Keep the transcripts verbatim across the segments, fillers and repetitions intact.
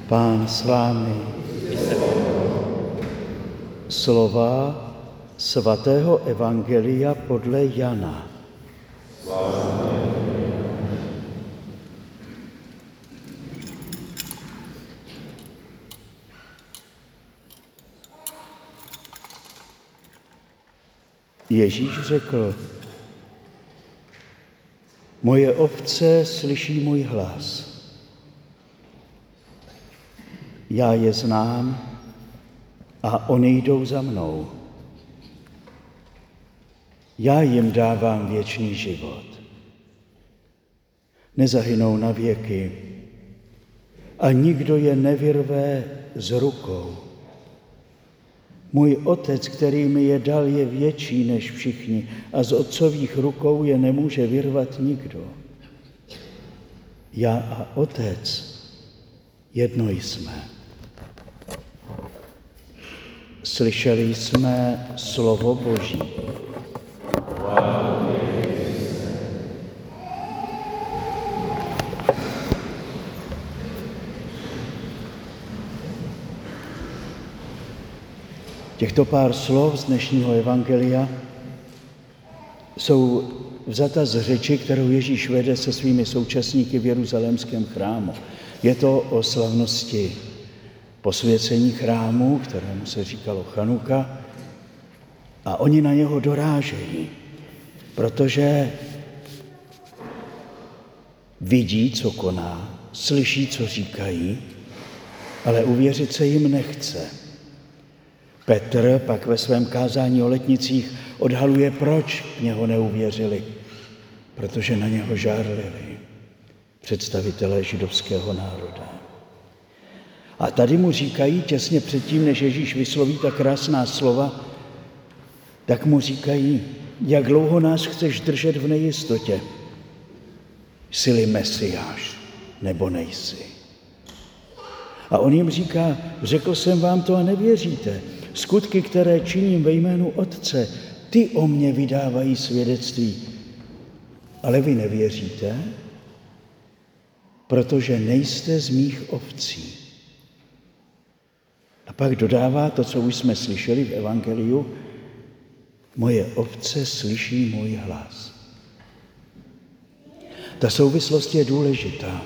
Pán s vámi. Slova svatého evangelia podle Jana. Ježíš řekl: moje ovce slyší můj hlas. Já je znám a oni jdou za mnou. Já jim dávám věčný život. Nezahynou na věky a nikdo je nevyrve z rukou. Můj Otec, který mi je dal, je větší než všichni a z otcových rukou je nemůže vyrvat nikdo. Já a Otec jedno jsme. Slyšeli jsme slovo Boží. Těchto pár slov z dnešního evangelia jsou vzata z řeči, kterou Ježíš vede se svými současníky v jeruzalémském chrámu. Je to o slavnosti posvěcení chrámu, kterému se říkalo Chanuka, a oni na něho dorážejí, protože vidí, co koná, slyší, co říkají, ale uvěřit se jim nechce. Petr pak ve svém kázání o letnicích odhaluje, proč v něho neuvěřili, protože na něho žárlili představitelé židovského národa. A tady mu říkají, těsně předtím, než Ježíš vysloví ta krásná slova, tak mu říkají: jak dlouho nás chceš držet v nejistotě? Jsi-li Mesiáš, nebo nejsi? A on jim říká: řekl jsem vám to a nevěříte. Skutky, které činím ve jménu Otce, ty o mně vydávají svědectví. Ale vy nevěříte, protože nejste z mých ovcí. A pak dodává to, co už jsme slyšeli v evangeliu: moje ovce slyší můj hlas. Ta souvislost je důležitá,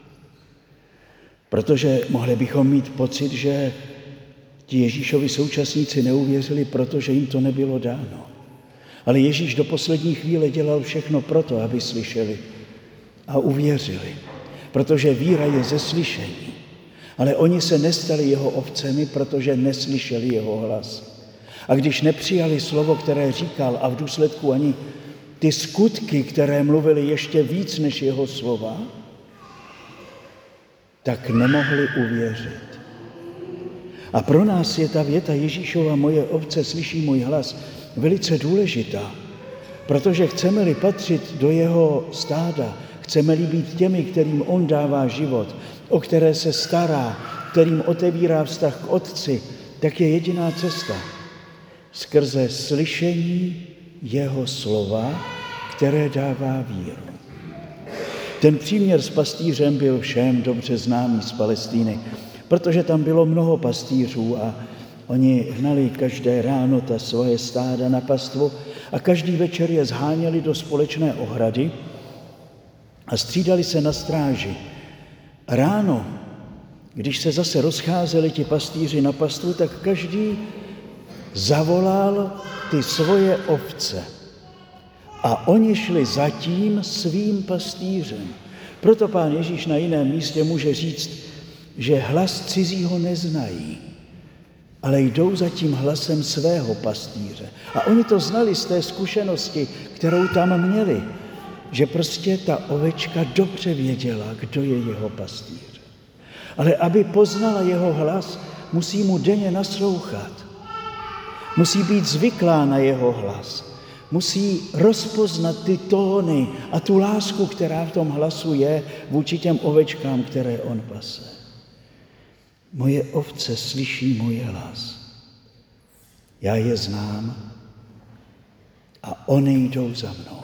protože mohli bychom mít pocit, že ti Ježíšovi současníci neuvěřili, protože jim to nebylo dáno. Ale Ježíš do poslední chvíle dělal všechno proto, aby slyšeli a uvěřili, protože víra je ze slyšení. Ale oni se nestali jeho ovcemi, protože neslyšeli jeho hlas. A když nepřijali slovo, které říkal, a v důsledku ani ty skutky, které mluvily ještě víc než jeho slova, tak nemohli uvěřit. A pro nás je ta věta Ježíšova: moje ovce slyší můj hlas, velice důležitá, protože chceme-li patřit do jeho stáda, chceme-li být těmi, kterým on dává život, o které se stará, kterým otevírá vztah k Otci, tak je jediná cesta skrze slyšení jeho slova, které dává víru. Ten příměr s pastýřem byl všem dobře známý z Palestíny, protože tam bylo mnoho pastýřů a oni hnali každé ráno ta svoje stáda na pastvu a každý večer je zháněli do společné ohrady a střídali se na stráži. Ráno, když se zase rozcházeli ti pastýři na pastvu, tak každý zavolal ty svoje ovce a oni šli za tím svým pastýřem. Proto Pán Ježíš na jiném místě může říct, že hlas cizího neznají, ale jdou za tím hlasem svého pastýře. A oni to znali z té zkušenosti, kterou tam měli, že prostě ta ovečka dobře věděla, kdo je jeho pastýř. Ale aby poznala jeho hlas, musí mu denně naslouchat. Musí být zvyklá na jeho hlas. Musí rozpoznat ty tóny a tu lásku, která v tom hlasu je vůči těm ovečkám, které on pase. Moje ovce slyší můj hlas. Já je znám a oni jdou za mnou.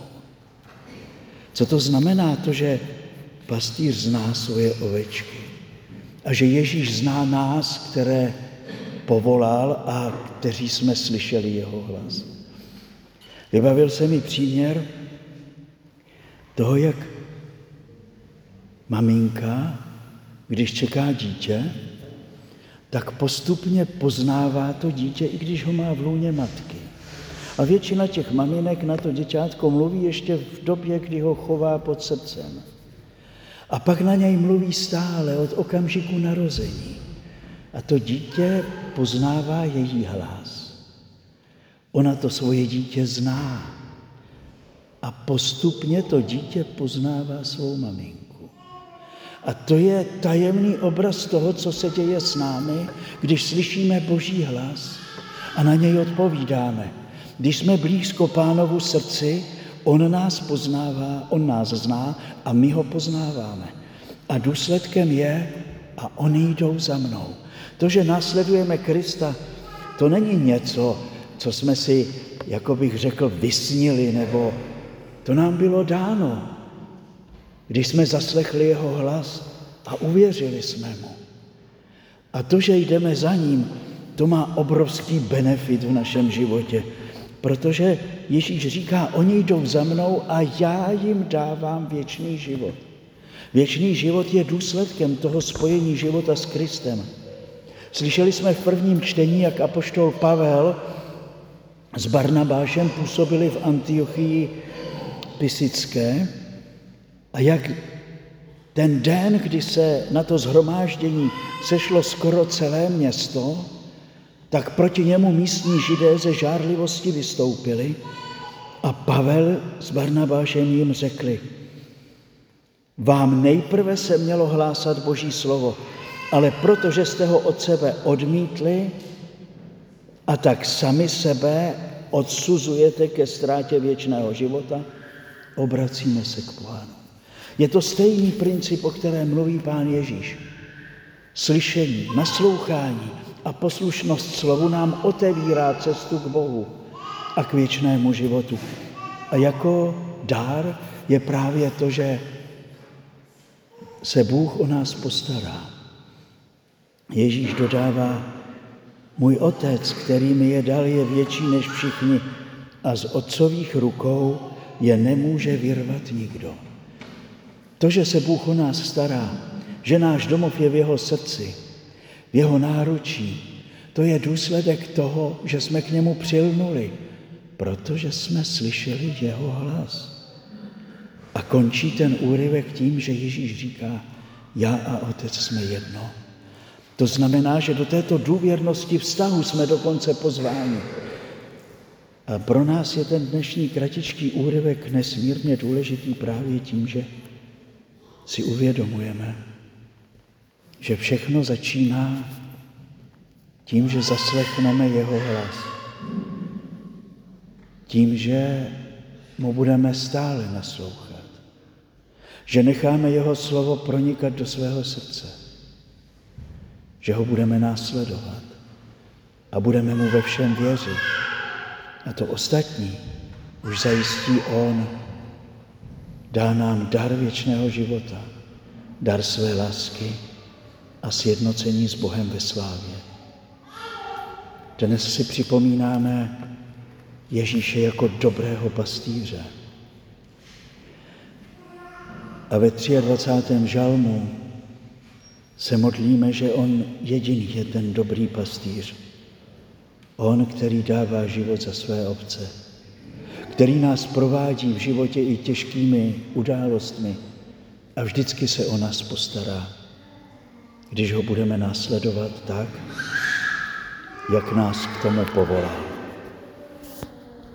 Co to znamená to, že pastýř zná svoje ovečky? a že Ježíš zná nás, které povolal a kteří jsme slyšeli jeho hlas. Vybavil se mi příměr toho, jak maminka, když čeká dítě, tak postupně poznává to dítě, i když ho má v lůně matky. A většina těch maminek na to děťátko mluví ještě v době, kdy ho chová pod srdcem. A pak na něj mluví stále od okamžiku narození. A to dítě poznává její hlas. Ona to svoje dítě zná. A postupně to dítě poznává svou maminku. A to je tajemný obraz toho, co se děje s námi, když slyšíme Boží hlas a na něj odpovídáme. Když jsme blízko Pánovu srdci, on nás poznává, on nás zná a my ho poznáváme. A důsledkem je, a oni jdou za mnou. To, že následujeme Krista, to není něco, co jsme si, jako bych řekl, vysnili, nebo to nám bylo dáno, když jsme zaslechli jeho hlas a uvěřili jsme mu. A to, že jdeme za ním, to má obrovský benefit v našem životě, protože Ježíš říká, oni jdou za mnou a já jim dávám věčný život. Věčný život je důsledkem toho spojení života s Kristem. Slyšeli jsme v prvním čtení, jak apoštol Pavel s Barnabášem působili v Antiochii Pisické a jak ten den, kdy se na to shromáždění sešlo skoro celé město, tak proti němu místní Židé ze žárlivosti vystoupili a Pavel s Barnabášem jim řekli, vám nejprve se mělo hlásat Boží slovo, ale protože jste ho od sebe odmítli a tak sami sebe odsuzujete ke ztrátě věčného života, obracíme se k Pánu. Je to stejný princip, o kterém mluví Pán Ježíš. Slyšení, naslouchání a poslušnost slovu nám otevírá cestu k Bohu a k věčnému životu. A jako dár je právě to, že se Bůh o nás postará. Ježíš dodává, můj otec, který mi je dal, je větší než všichni a z otcových rukou je nemůže vyrvat nikdo. To, že se Bůh o nás stará, že náš domov je v jeho srdci, v jeho náručí, to je důsledek toho, že jsme k němu přilnuli, protože jsme slyšeli jeho hlas. A končí ten úryvek tím, že Ježíš říká, já a otec jsme jedno. To znamená, že do této důvěrnosti vztahu jsme dokonce pozváni. A pro nás je ten dnešní kratičký úryvek nesmírně důležitý právě tím, že si uvědomujeme, že všechno začíná tím, že zaslechneme jeho hlas. Tím, že mu budeme stále naslouchat. Že necháme jeho slovo pronikat do svého srdce. Že ho budeme následovat a budeme mu ve všem věřit. A to ostatní už zajistí on. Dá nám dar věčného života, dar své lásky a sjednocení s Bohem ve slávě. Dnes si připomínáme Ježíše jako dobrého pastýře. A ve dvacátém třetím žalmu se modlíme, že on jediný je ten dobrý pastýř. On, který dává život za své ovce, který nás provádí v životě i těžkými událostmi a vždycky se o nás postará, když ho budeme následovat tak, jak nás k tomu povolal.